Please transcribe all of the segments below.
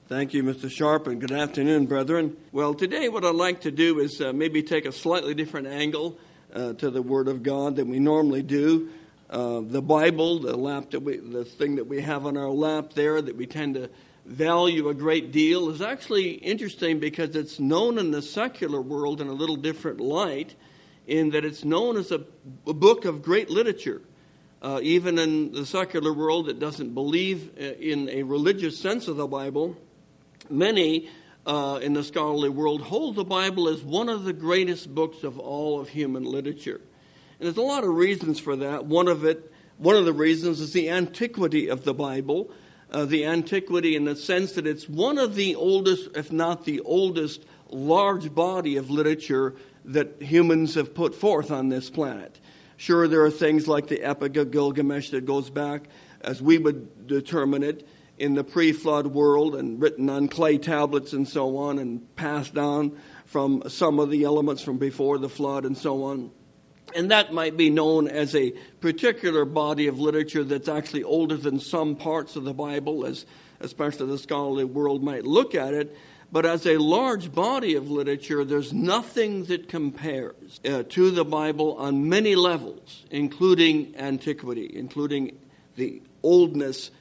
Thank you, Mr. Sharp, and good afternoon, brethren. Well, today what I'd like to do is maybe take a slightly different angle to the Word of God than we normally do. The Bible, the thing that we have on our lap there that we tend to value a great deal, is actually interesting because it's known in the secular world in a little different light, in that it's known as a book of great literature. Even in the secular world that doesn't believe in a religious sense of the Bible, many in the scholarly world hold the Bible as one of the greatest books of all of human literature. And there's a lot of reasons for that. One of the reasons is the antiquity of the Bible. The antiquity in the sense that it's one of the oldest, if not the oldest, large body of literature that humans have put forth on this planet. Sure, there are things like the Epic of Gilgamesh that goes back, as we would determine it, in the pre-flood world and written on clay tablets and so on and passed down from some of the elements from before the flood and so on. And that might be known as a particular body of literature that's actually older than some parts of the Bible, as especially the scholarly world might look at it. But as a large body of literature, there's nothing that compares to the Bible on many levels, including antiquity, including the oldness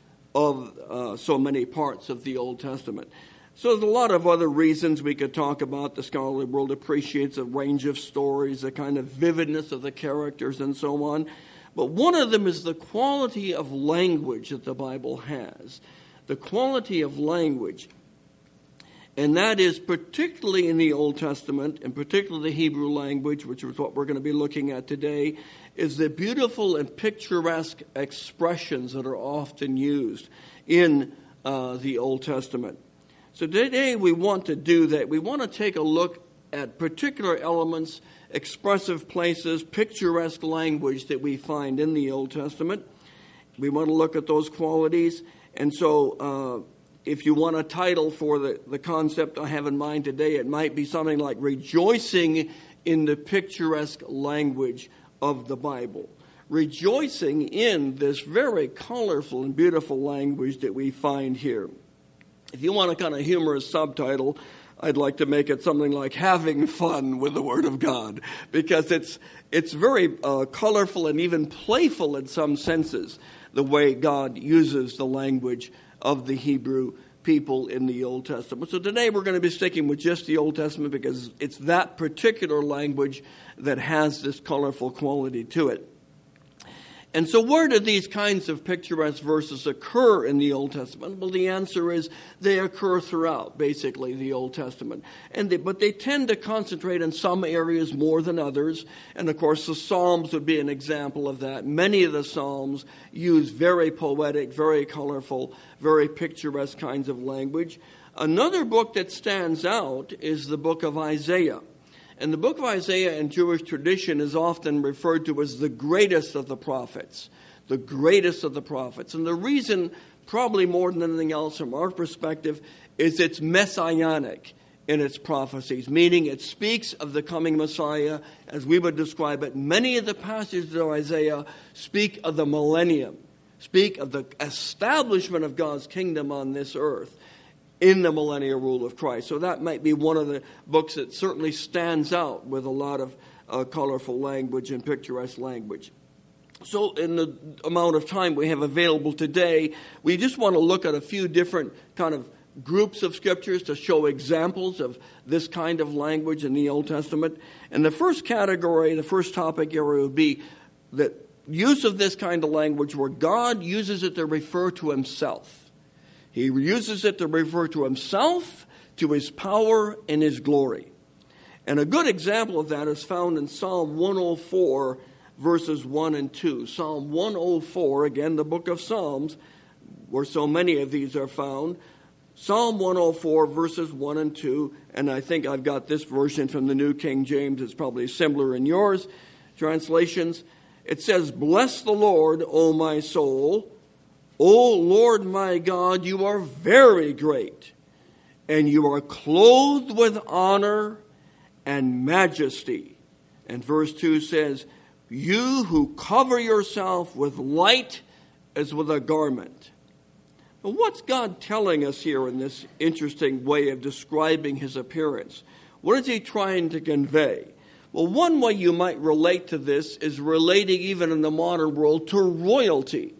of so many parts of the Old Testament. So there's a lot of other reasons we could talk about. The scholarly world appreciates a range of stories, the kind of vividness of the characters and so on. But one of them is the quality of language that the Bible has. The quality of language. And that is particularly in the Old Testament, and particularly the Hebrew language, which is what we're going to be looking at today, is the beautiful and picturesque expressions that are often used in the Old Testament. So today we want to do that. We want to take a look at particular elements, expressive places, picturesque language that we find in the Old Testament. We want to look at those qualities. And so if you want a title for the concept I have in mind today, it might be something like Rejoicing in the Picturesque Language of the Bible. Rejoicing in this very colorful and beautiful language that we find here. If you want a kind of humorous subtitle, I'd like to make it something like Having Fun with the Word of God, because it's very colorful and even playful in some senses, the way God uses the language of the Hebrew people in the Old Testament. So today we're going to be sticking with just the Old Testament because it's that particular language that has this colorful quality to it. And so where do these kinds of picturesque verses occur in the Old Testament? Well, the answer is they occur throughout, basically, the Old Testament. But they tend to concentrate in some areas more than others. And, of course, the Psalms would be an example of that. Many of the Psalms use very poetic, very colorful, very picturesque kinds of language. Another book that stands out is the book of Isaiah. And the book of Isaiah in Jewish tradition is often referred to as the greatest of the prophets. The greatest of the prophets. And the reason, probably more than anything else from our perspective, is it's messianic in its prophecies, meaning it speaks of the coming Messiah as we would describe it. Many of the passages of Isaiah speak of the millennium, speak of the establishment of God's kingdom on this earth in the millennial rule of Christ. So that might be one of the books that certainly stands out with a lot of colorful language and picturesque language. So in the amount of time we have available today, we just want to look at a few different kind of groups of scriptures to show examples of this kind of language in the Old Testament. And the first category, the first topic area would be the use of this kind of language where God uses it to refer to himself. He uses it to refer to himself, to his power, and his glory. And a good example of that is found in Psalm 104, verses 1 and 2. Psalm 104, again, the book of Psalms, where so many of these are found. Psalm 104, verses 1 and 2. And I think I've got this version from the New King James. It's probably similar in yours translations. It says, "Bless the Lord, O my soul. O Lord my God, you are very great, and you are clothed with honor and majesty." And verse 2 says, "You who cover yourself with light as with a garment." Well, what's God telling us here in this interesting way of describing his appearance? What is he trying to convey? Well, one way you might relate to this is relating even in the modern world to royalty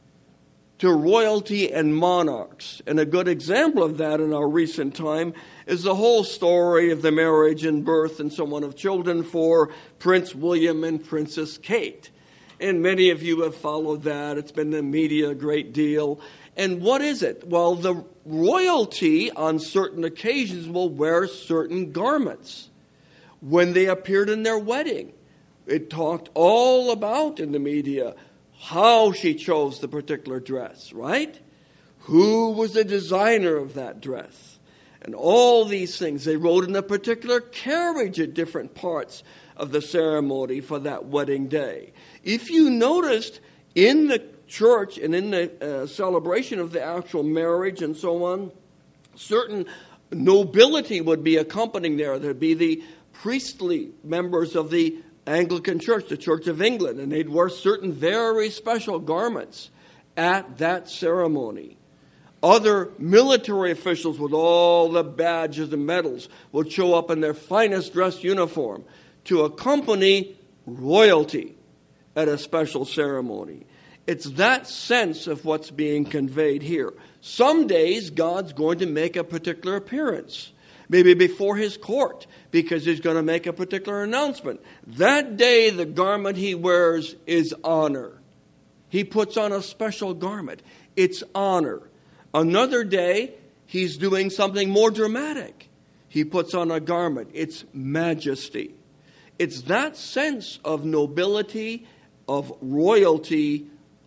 and monarchs. And a good example of that in our recent time is the whole story of the marriage and birth and so on of children for Prince William and Princess Kate. And many of you have followed that. It's been in the media a great deal. And what is it? Well, the royalty on certain occasions will wear certain garments. When they appeared in their wedding, it talked all about in the media how she chose the particular dress, right? Who was the designer of that dress? And all these things. They rode in a particular carriage at different parts of the ceremony for that wedding day. If you noticed in the church and in the celebration of the actual marriage and so on, certain nobility would be accompanying there. There'd be the priestly members of the Anglican Church, the Church of England, and they'd wear certain very special garments at that ceremony. Other military officials with all the badges and medals would show up in their finest dress uniform to accompany royalty at a special ceremony. It's that sense of what's being conveyed here. Some days God's going to make a particular appearance, maybe before his court, because he's going to make a particular announcement. That day, the garment he wears is honor. He puts on a special garment. It's honor. Another day, he's doing something more dramatic. He puts on a garment. It's majesty. It's that sense of nobility, of royalty,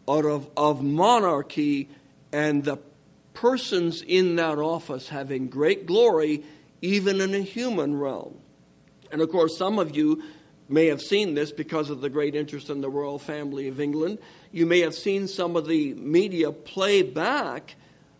of monarchy, and the persons in that office having great glory, even in a human realm. And of course, some of you may have seen this because of the great interest in the royal family of England. You may have seen some of the media play back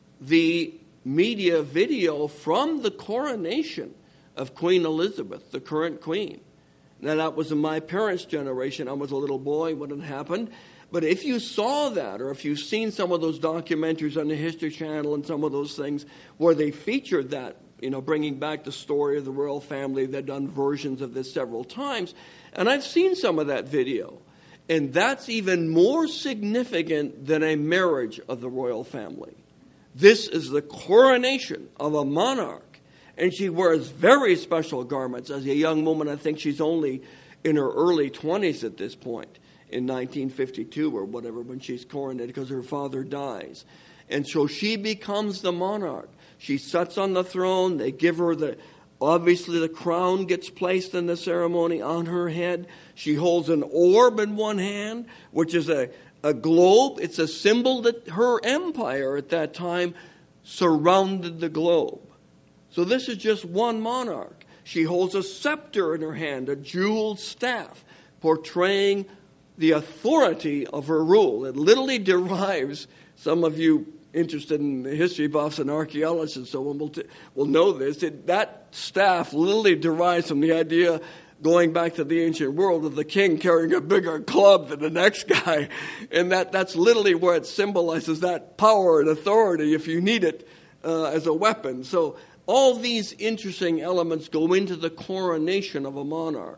the media video from the coronation of Queen Elizabeth, the current queen. Now, that was in my parents' generation. I was a little boy when it happened. But if you saw that, or if you've seen some of those documentaries on the History Channel and some of those things where they featured that, bringing back the story of the royal family, they've done versions of this several times. And I've seen some of that video. And that's even more significant than a marriage of the royal family. This is the coronation of a monarch. And she wears very special garments. As a young woman, I think she's only in her early 20s at this point, in 1952 or whatever, when she's coronated because her father dies. And so she becomes the monarch. She sits on the throne. They give her obviously the crown gets placed in the ceremony on her head. She holds an orb in one hand, which is a globe. It's a symbol that her empire at that time surrounded the globe. So this is just one monarch. She holds a scepter in her hand, a jeweled staff, portraying the authority of her rule. It literally derives, some of you interested in history buffs and archaeologists and so on will know this, that staff literally derives from the idea, going back to the ancient world, of the king carrying a bigger club than the next guy. And that's literally where it symbolizes that power and authority if you need it as a weapon. So all these interesting elements go into the coronation of a monarch.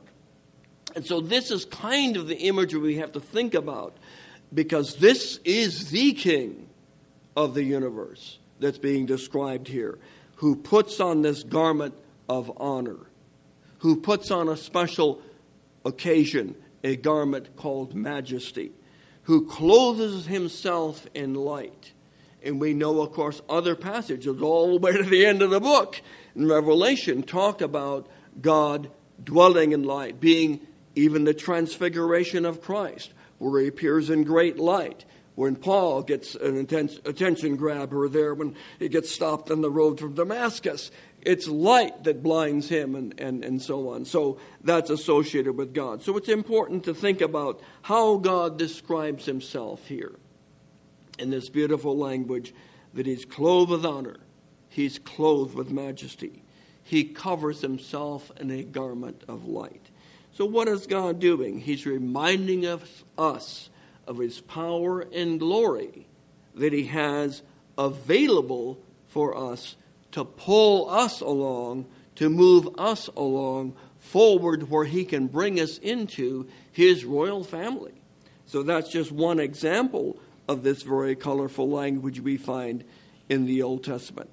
And so this is kind of the imagery we have to think about, because this is the king of the universe that's being described here, who puts on this garment of honor, who puts on a special occasion a garment called majesty, who clothes himself in light. And we know, of course, other passages all the way to the end of the book in Revelation talk about God dwelling in light, being even the transfiguration of Christ, where he appears in great light. When Paul gets an attention grabber there, when he gets stopped on the road from Damascus, it's light that blinds him and so on. So that's associated with God. So it's important to think about how God describes himself here in this beautiful language, that he's clothed with honor. He's clothed with majesty. He covers himself in a garment of light. So what is God doing? He's reminding us of his power and glory, that he has available for us to pull us along, to move us along forward where he can bring us into his royal family. So that's just one example of this very colorful language we find in the Old Testament.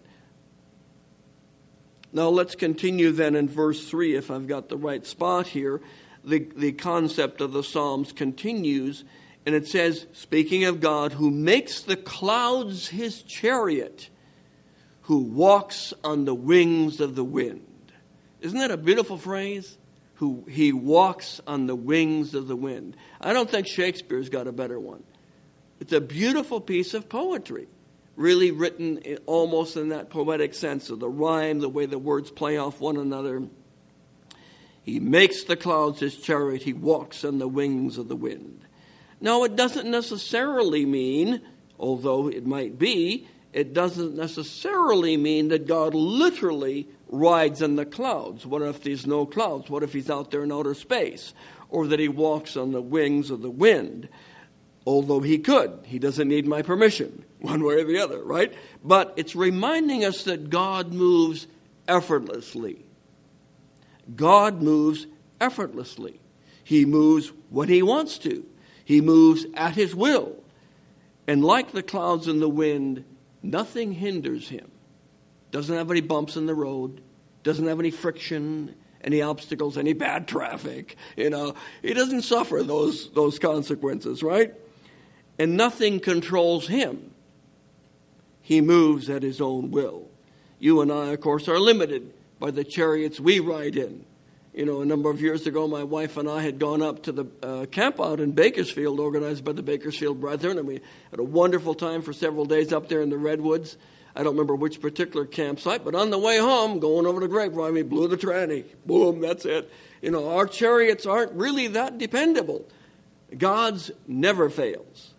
Now let's continue then in verse 3, if I've got the right spot here. The concept of the Psalms continues, and it says, speaking of God, who makes the clouds his chariot, who walks on the wings of the wind. Isn't that a beautiful phrase? Who he walks on the wings of the wind. I don't think Shakespeare's got a better one. It's a beautiful piece of poetry, really written almost in that poetic sense of the rhyme, the way the words play off one another. He makes the clouds his chariot, he walks on the wings of the wind. Now, it doesn't necessarily mean, although it might be, it doesn't necessarily mean that God literally rides in the clouds. What if there's no clouds? What if he's out there in outer space? Or that he walks on the wings of the wind? Although he could. He doesn't need my permission, one way or the other, right? But it's reminding us that God moves effortlessly. God moves effortlessly. He moves when he wants to. He moves at his will. And like the clouds and the wind, nothing hinders him. Doesn't have any bumps in the road. Doesn't have any friction, any obstacles, any bad traffic. He doesn't suffer those consequences, right? And nothing controls him. He moves at his own will. You and I, of course, are limited by the chariots we ride in. A number of years ago, my wife and I had gone up to the camp out in Bakersfield, organized by the Bakersfield Brethren, and we had a wonderful time for several days up there in the Redwoods. I don't remember which particular campsite, but on the way home, going over the grapevine, we blew the tranny. Boom, that's it. Our chariots aren't really that dependable. God's never fails.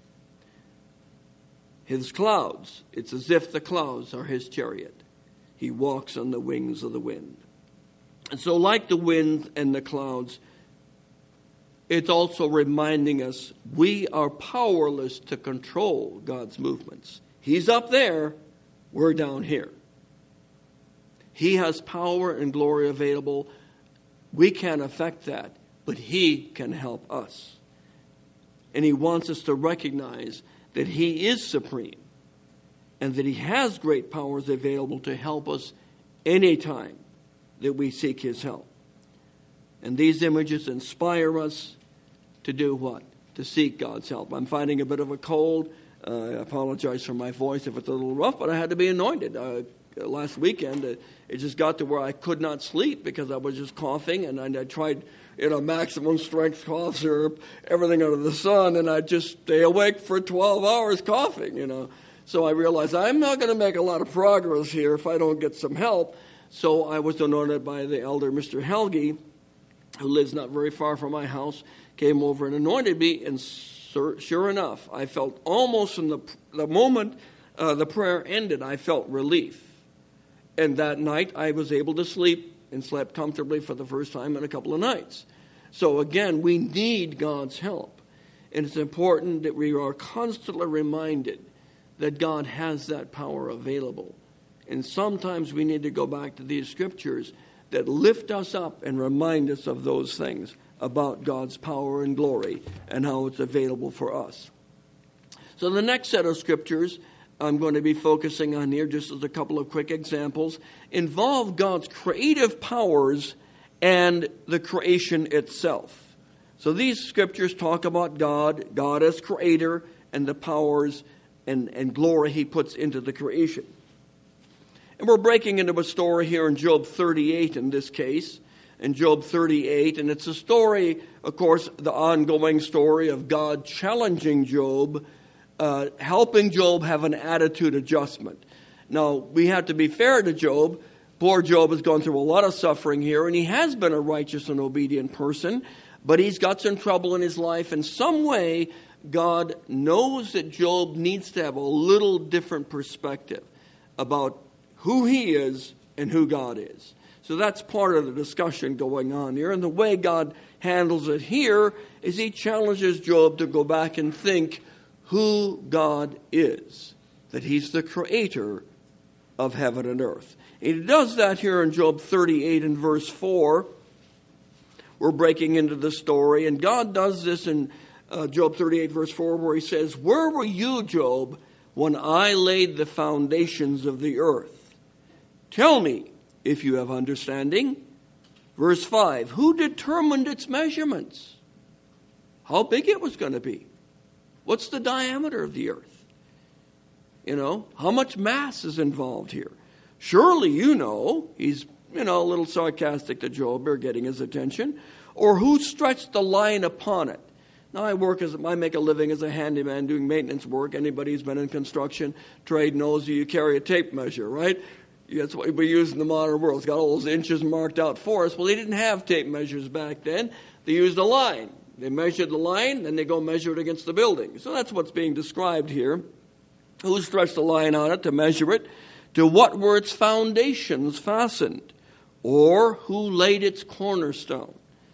His clouds, it's as if the clouds are his chariot. He walks on the wings of the wind. And so like the wind and the clouds, it's also reminding us we are powerless to control God's movements. He's up there, we're down here. He has power and glory available. We can't affect that, but he can help us. And he wants us to recognize that he is supreme and that he has great powers available to help us anytime that we seek his help. And these images inspire us to do what? To seek God's help. I'm fighting a bit of a cold. I apologize for my voice if it's a little rough, but I had to be anointed. Last weekend, it just got to where I could not sleep because I was just coughing, and I tried maximum strength cough syrup, everything under the sun, and I'd just stay awake for 12 hours coughing, So I realized I'm not going to make a lot of progress here if I don't get some help. So I was anointed by the elder, Mr. Helge, who lives not very far from my house, came over and anointed me, and sure enough, I felt almost from the moment the prayer ended, I felt relief. And that night, I was able to sleep and slept comfortably for the first time in a couple of nights. So again, we need God's help. And it's important that we are constantly reminded that God has that power available. And sometimes we need to go back to these scriptures that lift us up and remind us of those things about God's power and glory and how it's available for us. So the next set of scriptures I'm going to be focusing on here, just as a couple of quick examples, involve God's creative powers and the creation itself. So these scriptures talk about God as creator, and the powers and glory he puts into the creation. And we're breaking into a story here in Job 38 in this case, in Job 38. And it's a story, of course, the ongoing story of God challenging Job, helping Job have an attitude adjustment. Now, we have to be fair to Job. Poor Job has gone through a lot of suffering here, and he has been a righteous and obedient person, but he's got some trouble in his life. In some way, God knows that Job needs to have a little different perspective about who he is and who God is. So that's part of the discussion going on here. And the way God handles it here is he challenges Job to go back and think who God is. that he's the creator of heaven and earth. And he does that here in Job 38 and verse 4. We're breaking into the story, and God does this in Job 38 verse 4, where he says, "Where were you, Job, when I laid the foundations of the earth? Tell me if you have understanding." Verse 5, "Who determined its measurements?" How big it was going to be. What's the diameter of the earth? How much mass is involved here? Surely you know. He's, a little sarcastic to Job, or getting his attention. Or who stretched the line upon it? Now I make a living as a handyman doing maintenance work. Anybody who's been in construction trade knows you carry a tape measure, right? That's what we use in the modern world. It's got all those inches marked out for us. Well, they didn't have tape measures back then. They used a line. They measured the line, then they go measure it against the building. So that's what's being described here. Who stretched the line on it to measure it? To what were its foundations fastened? Or who laid its cornerstone?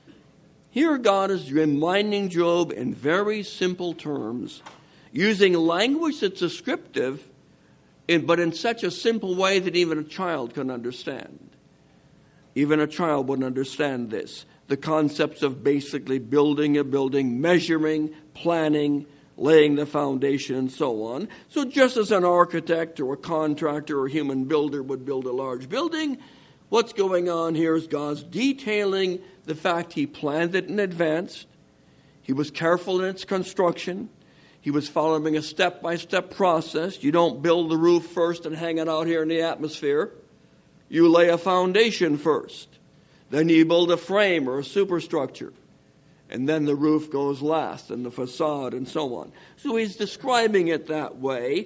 Here God is reminding Job in very simple terms, using language that's descriptive, but in such a simple way that even a child can understand. Even a child would understand this. The concepts of basically building a building, measuring, planning, laying the foundation, and so on. So just as an architect or a contractor or human builder would build a large building, what's going on here is God's detailing the fact he planned it in advance. He was careful in its construction. He was following a step-by-step process. You don't build the roof first and hang it out here in the atmosphere. You lay a foundation first. Then you build a frame or a superstructure. And then the roof goes last, and the facade, and so on. So he's describing it that way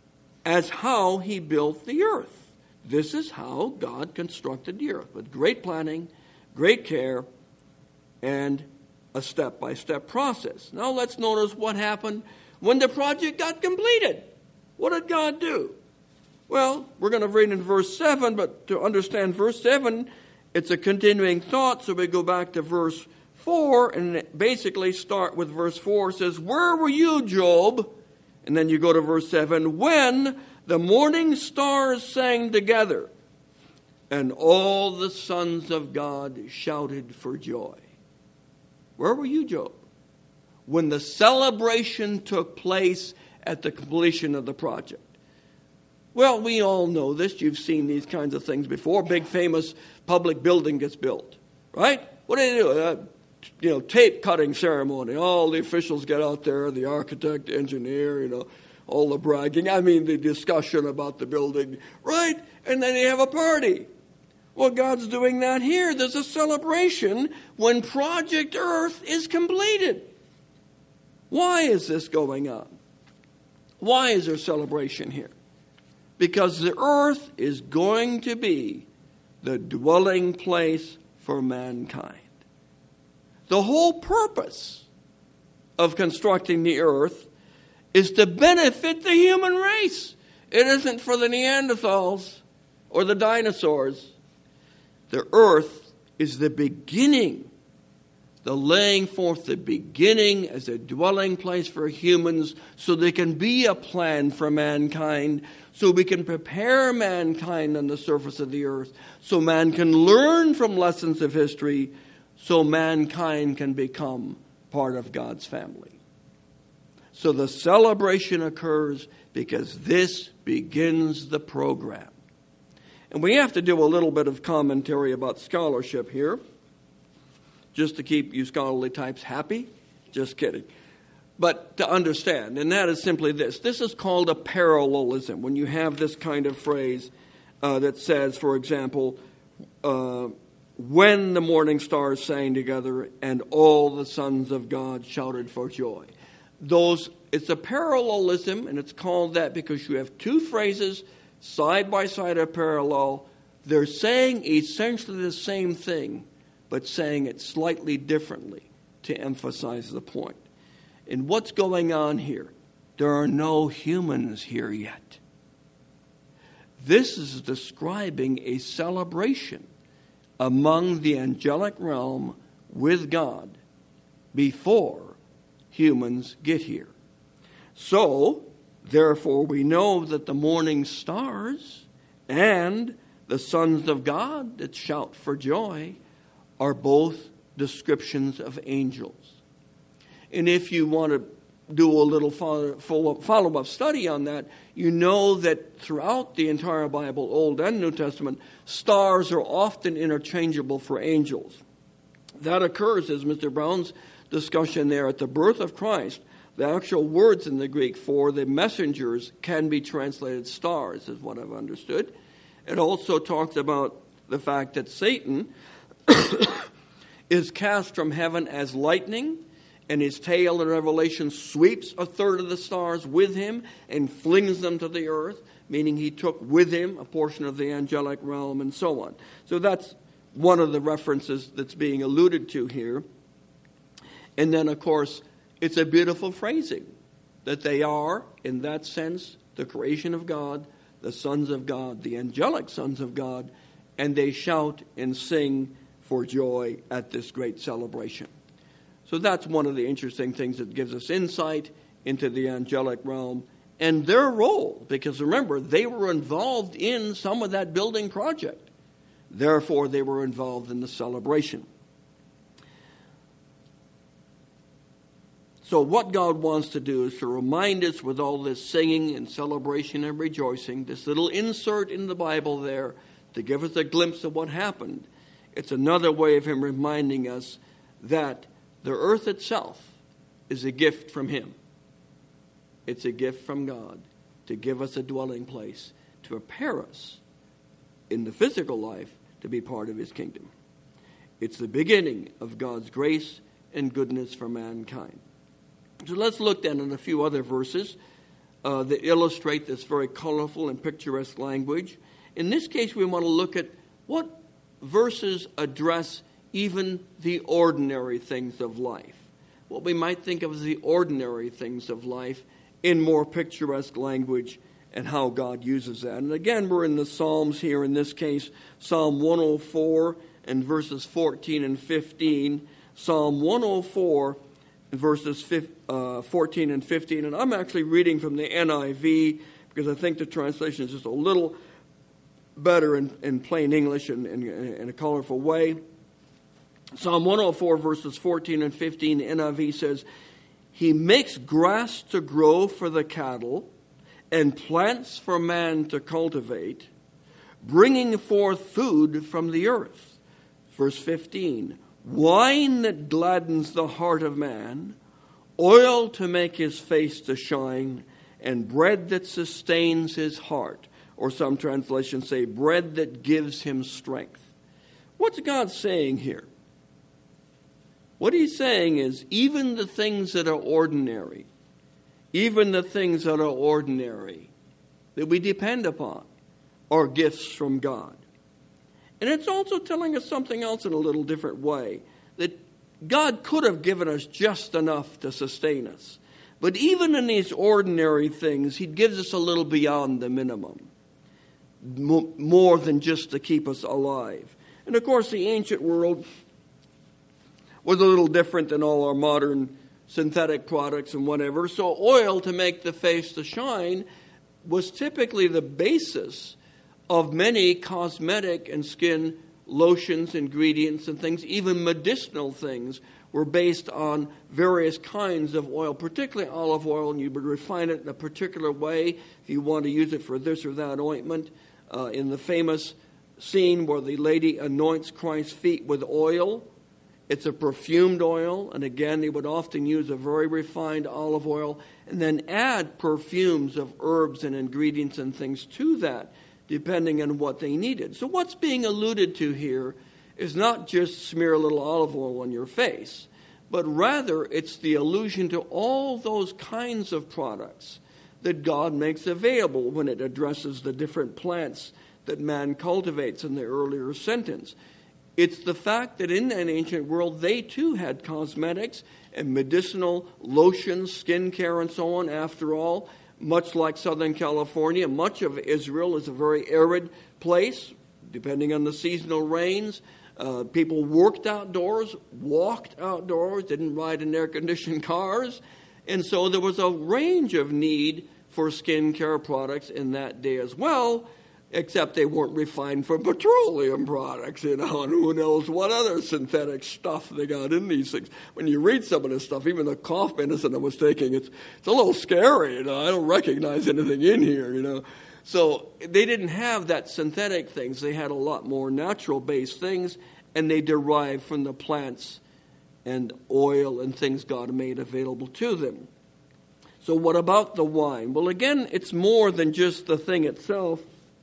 as how he built the earth. This is how God constructed the earth, with great planning, great care, and a step-by-step process. Now let's notice what happened when the project got completed. What did God do? Well, we're going to read in verse 7, but to understand verse 7, it's a continuing thought, so we go back to verse 4 and basically start with verse 4. It says, "Where were you, Job?" And then you go to verse 7, "When the morning stars sang together, and all the sons of God shouted for joy." Where were you, Job? When the celebration took place at the completion of the project. Well, we all know this. You've seen these kinds of things before. Big famous public building gets built, right? What do they do? Tape cutting ceremony. All the officials get out there, the architect, the engineer, all the bragging. The discussion about the building, right? And then they have a party. Well, God's doing that here. There's a celebration when Project Earth is completed. Why is this going on? Why is there celebration here? Because the earth is going to be the dwelling place for mankind. The whole purpose of constructing the earth is to benefit the human race. It isn't for the Neanderthals or the dinosaurs. The earth is the beginning, the laying forth the beginning as a dwelling place for humans so there can be a plan for mankind, so we can prepare mankind on the surface of the earth, so man can learn from lessons of history, so mankind can become part of God's family. So the celebration occurs because this begins the program. And we have to do a little bit of commentary about scholarship here, just to keep you scholarly types happy. Just kidding. But to understand, and that is simply this. This is called a parallelism. When you have this kind of phrase that says, for example, when the morning stars sang together and all the sons of God shouted for joy. It's a parallelism, and it's called that because you have two phrases side by side of parallel. They're saying essentially the same thing, but saying it slightly differently to emphasize the point. And what's going on here? There are no humans here yet. This is describing a celebration among the angelic realm with God before humans get here. So, Therefore we know that the morning stars and the sons of God that shout for joy are both descriptions of angels. And if you want to do a little follow-up study on that, you know that throughout the entire Bible, Old and New Testament, stars are often interchangeable for angels. That occurs, as Mr. Brown's discussion there, at the birth of Christ. The actual words in the Greek for the messengers can be translated stars, is what I've understood. It also talks about the fact that Satan is cast from heaven as lightning, and his tail in Revelation sweeps a third of the stars with him and flings them to the earth, meaning he took with him a portion of the angelic realm and so on. So that's one of the references that's being alluded to here. And then, of course, it's a beautiful phrasing that they are, in that sense, the creation of God, the sons of God, the angelic sons of God, and they shout and sing for joy at this great celebration. So that's one of the interesting things that gives us insight into the angelic realm and their role, because remember, they were involved in some of that building project. Therefore, they were involved in the celebration. So what God wants to do is to remind us with all this singing and celebration and rejoicing, this little insert in the Bible there to give us a glimpse of what happened. It's another way of him reminding us that the earth itself is a gift from him. It's a gift from God to give us a dwelling place, to prepare us in the physical life to be part of his kingdom. It's the beginning of God's grace and goodness for mankind. So let's look then at a few other verses that illustrate this very colorful and picturesque language. In this case, we want to look at what verses address even the ordinary things of life, what we might think of as the ordinary things of life in more picturesque language and how God uses that. And again, we're in the Psalms here, in this case, Psalm 104 and verses 14 and 15. Psalm 104 verses 14 and 15. And I'm actually reading from the NIV because I think the translation is just a little better in plain English and in a colorful way. Psalm 104 verses 14 and 15, the NIV says, "He makes grass to grow for the cattle and plants for man to cultivate, bringing forth food from the earth." Verse 15, "Wine that gladdens the heart of man, oil to make his face to shine, and bread that sustains his heart." Or some translations say, bread that gives him strength. What's God saying here? What he's saying is, even the things that are ordinary, that we depend upon, are gifts from God. And it's also telling us something else in a little different way, that God could have given us just enough to sustain us. But even in these ordinary things, he gives us a little beyond the minimum, more than just to keep us alive. And of course, the ancient world was a little different than all our modern synthetic products and whatever. So oil to make the face to shine was typically the basis of many cosmetic and skin lotions, ingredients, and things. Even medicinal things were based on various kinds of oil, particularly olive oil, and you would refine it in a particular way if you want to use it for this or that ointment. In the famous scene where the lady anoints Christ's feet with oil, it's a perfumed oil, and again, they would often use a very refined olive oil and then add perfumes of herbs and ingredients and things to that, depending on what they needed. So what's being alluded to here is not just smear a little olive oil on your face, but rather it's the allusion to all those kinds of products that God makes available when it addresses the different plants that man cultivates in the earlier sentence. It's the fact that in that ancient world, they too had cosmetics and medicinal lotions, skincare, and so on. After all, much like Southern California, much of Israel is a very arid place, depending on the seasonal rains. People worked outdoors, walked outdoors, didn't ride in air-conditioned cars. And so there was a range of need for skincare products in that day as well, except they weren't refined from petroleum products, and who knows what other synthetic stuff they got in these things. When you read some of this stuff, even the cough medicine I was taking, it's a little scary, I don't recognize anything in here, So they didn't have that synthetic things. They had a lot more natural-based things, and they derived from the plants and oil and things God made available to them. So what about the wine? Well, again, it's more than just the thing itself.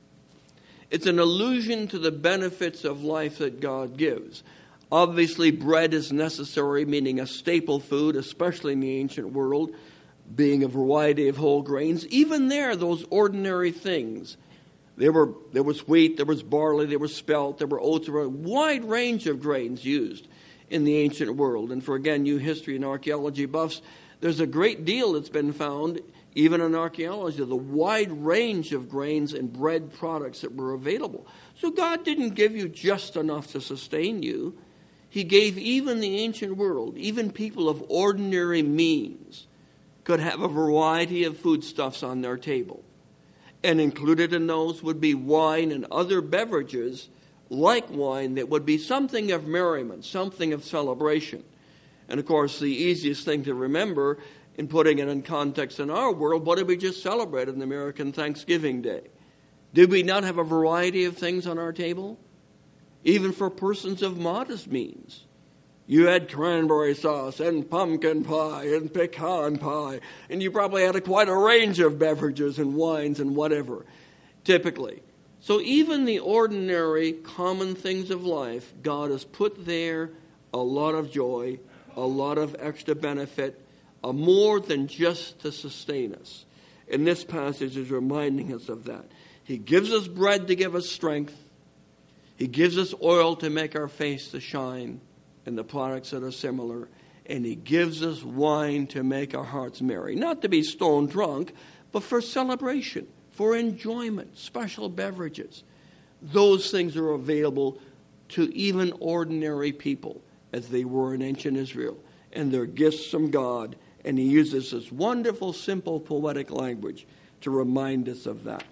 It's an allusion to the benefits of life that God gives. Obviously, bread is necessary, meaning a staple food, especially in the ancient world, being a variety of whole grains. Even there, those ordinary things. There was wheat, there was barley, there was spelt, there were oats, there were a wide range of grains used in the ancient world. And for, again, you history and archaeology buffs, there's a great deal that's been found even in archaeology, the wide range of grains and bread products that were available. So God didn't give you just enough to sustain you. He gave even the ancient world, even people of ordinary means, could have a variety of foodstuffs on their table. And included in those would be wine and other beverages like wine that would be something of merriment, something of celebration. And of course, the easiest thing to remember in putting it in context in our world, what did we just celebrate on the American Thanksgiving Day? Did we not have a variety of things on our table? Even for persons of modest means. You had cranberry sauce and pumpkin pie and pecan pie, and you probably had quite a range of beverages and wines and whatever, typically. So even the ordinary, common things of life, God has put there a lot of joy, a lot of extra benefit, more than just to sustain us. And this passage is reminding us of that. He gives us bread to give us strength. He gives us oil to make our face to shine, and the products that are similar. And he gives us wine to make our hearts merry. Not to be stone drunk, but for celebration, for enjoyment, special beverages. Those things are available to even ordinary people, as they were in ancient Israel. And they're gifts from God. And he uses this wonderful, simple, poetic language to remind us of that.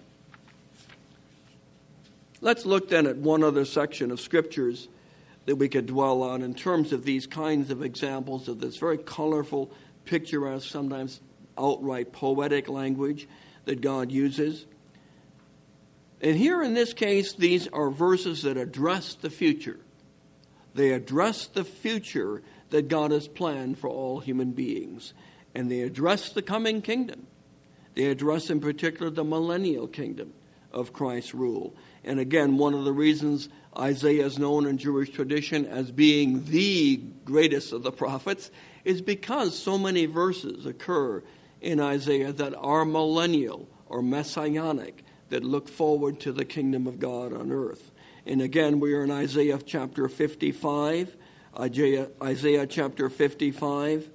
Let's look then at one other section of scriptures that we could dwell on in terms of these kinds of examples of this very colorful, picturesque, sometimes outright poetic language that God uses. And here in this case, these are verses that address the future. They address the future that God has planned for all human beings. And they address the coming kingdom. They address in particular the millennial kingdom of Christ's rule. And again, one of the reasons Isaiah is known in Jewish tradition as being the greatest of the prophets is because so many verses occur in Isaiah that are millennial or messianic, that look forward to the kingdom of God on earth. And again, we are in Isaiah chapter 55. Isaiah chapter 55.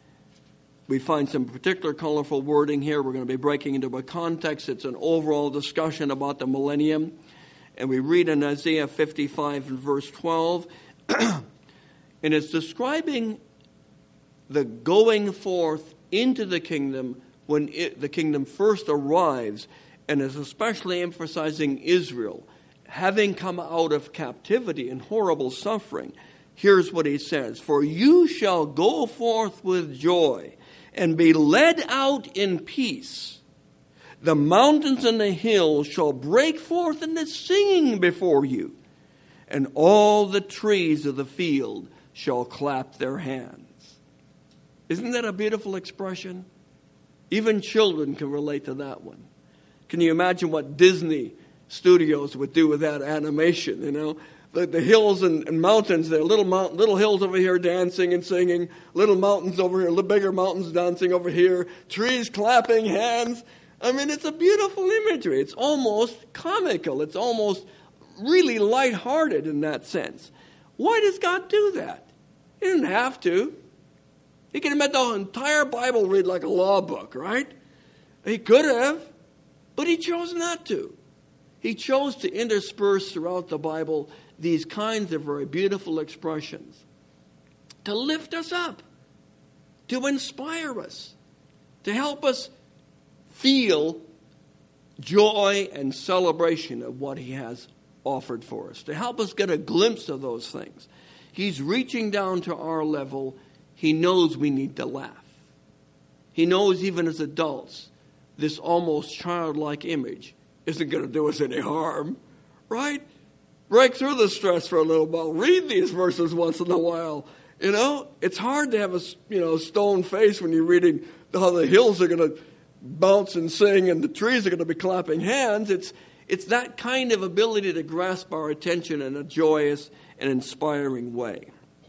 We find some particular colorful wording here. We're going to be breaking into a context. It's an overall discussion about the millennium. And we read in Isaiah 55 and verse 12. And it's describing the going forth into the kingdom when the kingdom first arrives. And is especially emphasizing Israel, having come out of captivity and horrible suffering. Here's what he says. For you shall go forth with joy and be led out in peace. The mountains and the hills shall break forth into singing before you, and all the trees of the field shall clap their hands. Isn't that a beautiful expression? Even children can relate to that one. Can you imagine what Disney Studios would do with that animation, you know? The hills and mountains there, little hills over here dancing and singing, little mountains over here, little bigger mountains dancing over here, trees clapping hands. I mean, it's a beautiful imagery. It's almost comical. It's almost really lighthearted in that sense. Why does God do that? He didn't have to. He could have made the entire Bible read like a law book, right? He could have, but he chose not to. He chose to intersperse throughout the Bible these kinds of very beautiful expressions to lift us up, to inspire us, to help us feel joy and celebration of what he has offered for us, to help us get a glimpse of those things. He's reaching down to our level. He knows we need to laugh. He knows even as adults, this almost childlike image isn't going to do us any harm, right? Break through the stress for a little while. Read these verses once in a while. You know, it's hard to have a stone face when you're reading how the hills are going to bounce and sing and the trees are going to be clapping hands. It's that kind of ability to grasp our attention in a joyous and inspiring way.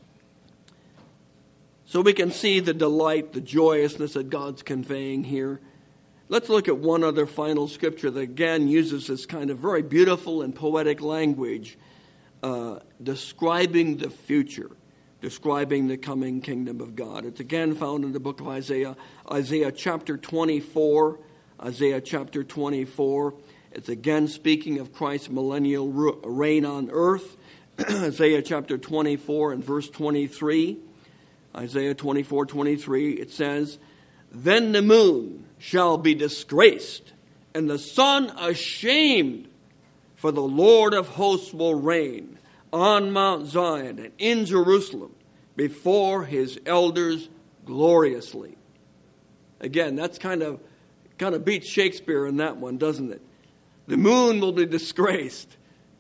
So we can see the delight, the joyousness that God's conveying here. Let's look at one other final scripture that again uses this kind of very beautiful and poetic language, describing the future, describing the coming kingdom of God. It's again found in the book of Isaiah, Isaiah chapter 24. Isaiah chapter 24. It's again speaking of Christ's millennial reign on earth. Isaiah chapter 24 and verse 23. Isaiah 24:23, it says, "Then the moon shall be disgraced, and the sun ashamed, for the Lord of hosts will reign on Mount Zion and in Jerusalem before his elders gloriously." Again, that's kind of beats Shakespeare in that one, doesn't it? The moon will be disgraced.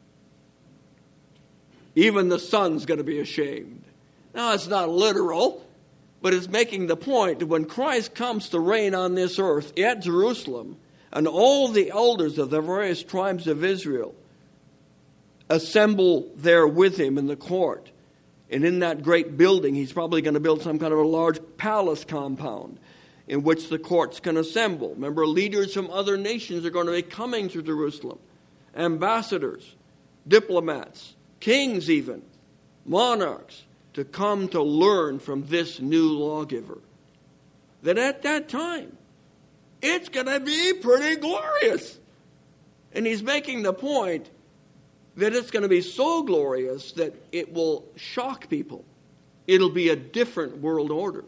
Even the sun's going to be ashamed. Now, it's not literal, but it's making the point that when Christ comes to reign on this earth at Jerusalem, and all the elders of the various tribes of Israel assemble there with him in the court, and in that great building, he's probably going to build some kind of a large palace compound in which the courts can assemble. Remember, leaders from other nations are going to be coming to Jerusalem. Ambassadors, diplomats, kings even, monarchs, to come to learn from this new lawgiver. That at that time, it's going to be pretty glorious. And he's making the point that it's going to be so glorious that it will shock people. It'll be a different world order.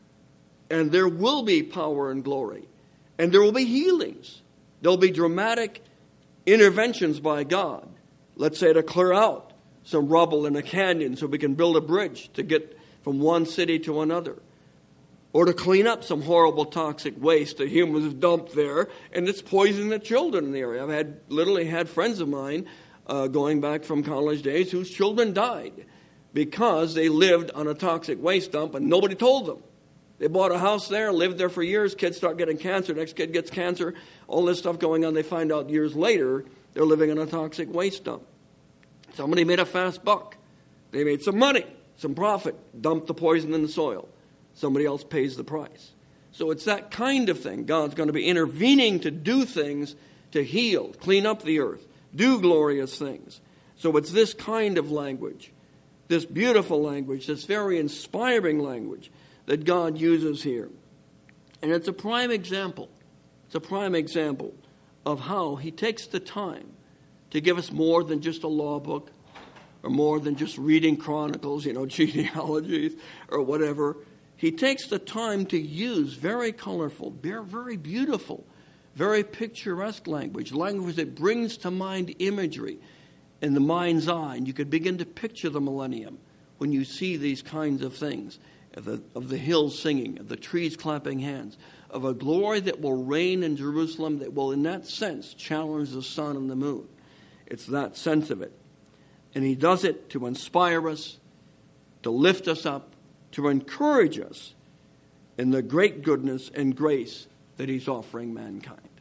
And there will be power and glory. And there will be healings. There'll be dramatic interventions by God. Let's say to clear out some rubble in a canyon so we can build a bridge to get from one city to another. Or to clean up some horrible toxic waste that humans have dumped there, and it's poisoning the children in the area. I've literally had friends of mine going back from college days whose children died because they lived on a toxic waste dump and nobody told them. They bought a house there, lived there for years, kids start getting cancer, next kid gets cancer, all this stuff going on. They find out years later they're living on a toxic waste dump. Somebody made a fast buck. They made some money, some profit, dumped the poison in the soil. Somebody else pays the price. So it's that kind of thing. God's going to be intervening to do things to heal, clean up the earth, do glorious things. So it's this kind of language, this beautiful language, this very inspiring language that God uses here. And it's a prime example. It's a prime example of how he takes the time to give us more than just a law book or more than just reading chronicles, genealogies or whatever. He takes the time to use very colorful, very beautiful, very picturesque language that brings to mind imagery in the mind's eye. And you could begin to picture the millennium when you see these kinds of things, of the hills singing, of the trees clapping hands, of a glory that will reign in Jerusalem that will, in that sense, challenge the sun and the moon. It's that sense of it. And he does it to inspire us, to lift us up, to encourage us in the great goodness and grace that he's offering mankind.